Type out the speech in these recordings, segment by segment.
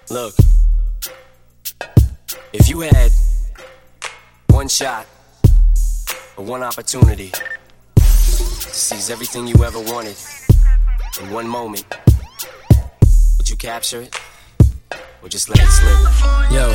Look, if you had one shot or one opportunity to seize everything you ever wanted in one moment, would you capture it or just let it slip? Yo.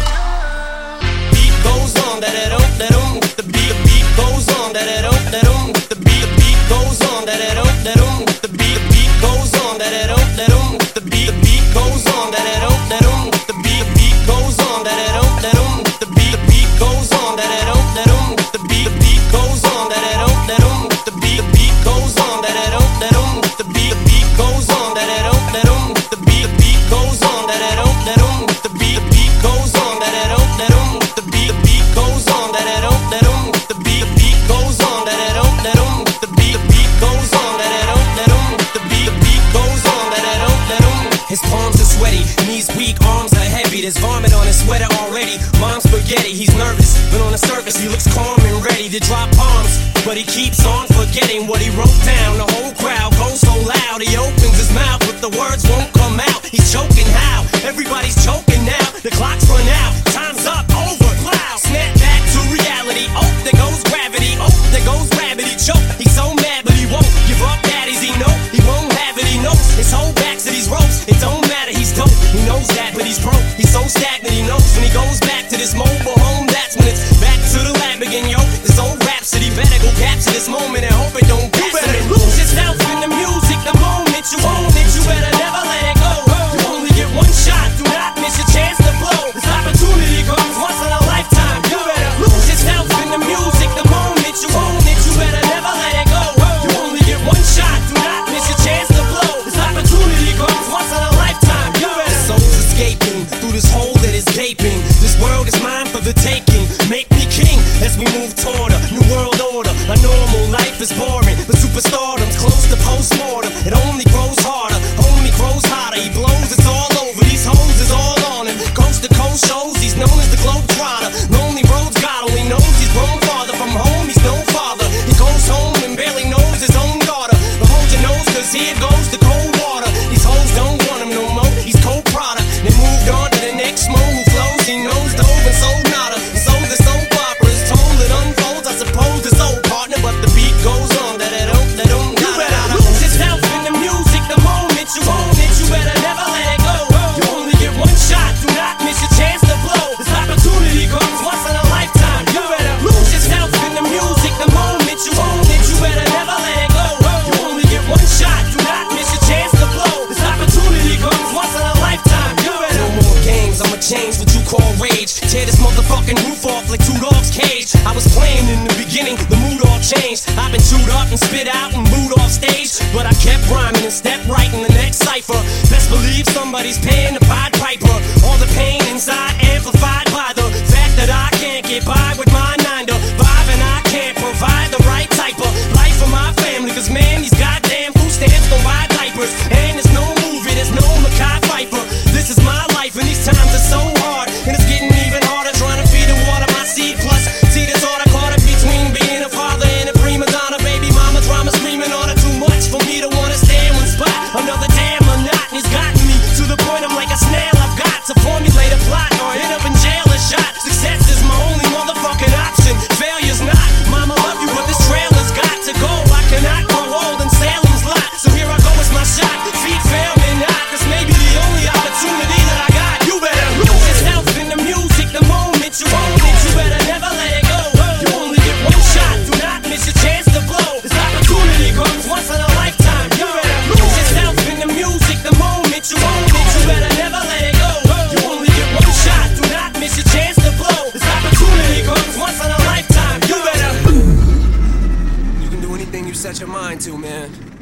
Beat goes on, da-da-dum, with the beat goes on, da-da-dum, with the beat goes on, da-da-dum, with the beat goes on, da-da-dum, with the beat goes on, da-da-dum, with the beat goes on, da-da-dum, with the beat goes on, da-da-dum, with the beat goes on, da-da-dum, with the beat goes on, da-da-dum, with the beat goes on, da-da-dum, with the beat goes on, da-da-dum, with the beat goes on, da-da-dum, with the beat goes on, da-da-dum, with the beat goes on, da-da-dum, with the beat goes on, da-da-dum, with the beat goes on, da-da-dum. His palms are sweaty, knees weak, arms are heavy. There's vomit on his sweater already. Mom's spaghetti, he's nervous, but on the surface he looks calm and ready to drop bombs. But he keeps on forgetting what he wrote down. The whole crowd goes so loud, he opens his mouth, but the words won't come out. He's choking how? Everybody's choking now. The clock's run out, time's up, over, loud. Snap back to reality. Oh, there goes gravity. Oh, there goes gravity. Choke. He's so mad, but he won't give up. Daddies, he know he won't have it. He knows his whole back to these ropes. It don't matter, he's dope. He knows that, but he's broke. He's so stagnant. He knows when he goes back to this mobile home. That's when it's back to the lab again, yo. This old rhapsody better go capture this moment and hope it don't pass him. And lose yourself in the music. The moment you own it, you better never let it go. You only get one shot. Do not miss your chance to blow. This opportunity comes once in a lifetime. You better lose yourself in the music. The moment you own it, you better never let it go. You only get one shot. Do not miss your chance to blow. This opportunity comes once in a lifetime. You better. Souls escaping through this hole that is gaping. This world is mine for the taking. Make me king as we move toward a new world order. A normal life is boring, but superstardom's close to postmortem. It only grows harder, homie grows hotter. He blows, it's all over. These hoes is all on him. Coast to coast shows, he's known as the Globetrotter. Lonely roads, God only knows he's grown farther from home. He's no father. He goes home and barely knows his own daughter. But hold your nose, cause here goes the cold water. These hoes don't want him no more. He's cold product. They moved on to the next mo who flows. He knows dove and sold nada. He sold the soap opera. It's told it unfolds. I suppose it's old partner, but the beat goes on. Da-da-dum, you better lose yourself in the music. The moment you own it, you better never let it go. You only get one shot. Do not miss your chance to blow. This opportunity comes once in a lifetime. You better lose yourself in the music. The moment you own it, you better never let it go. You only get one shot. Do not miss your chance to blow. This opportunity comes once in a lifetime. You better. No more games. I'ma change what you call rage. Tear this motherfucking roof off like two dogs' cage. I was playing in the beginning, the mood all changed. I've been chewed up and spit out and booed off stage, but I kept rhyming and stepped right in the next cipher. Best believe somebody's paying the Pied Piper. All the pain inside amplified by the fact that I can't get by with my 9 to 5, and I can't provide the right type of life for my family. Cause man, these goddamn food stamps don't buy diapers, and there's no movie, there's no Mackay Pfeiffer. This is my life, and these times are so hard, and it's getting even harder trying to feed and water my seed. Plus, see this order caught up between being a father and a prima donna. Baby mama drama screaming on her too much for me to wanna stay in one spot. Another damn monotony's gotten me to the point I'm like a snail. I've got to formulate a plot or end up in jail or shot. Success is my only motherfucking option. Failure's not. Mama love you, but this trailer's got to go. I cannot grow old in Salem's lot, so here I go, it's my shot. Feet fail me not. This may be the only opportunity that I got. You better lose yourself in the music. The moment you own it, you better never let it go. You only get one shot. Do not miss your chance to blow. This opportunity comes once in a lifetime. You better lose yourself in the music. The moment you own it, you better never let it go. You only get one shot. Do not miss your chance to blow. This opportunity comes once in a lifetime. You better. You can do anything you set your mind to, man.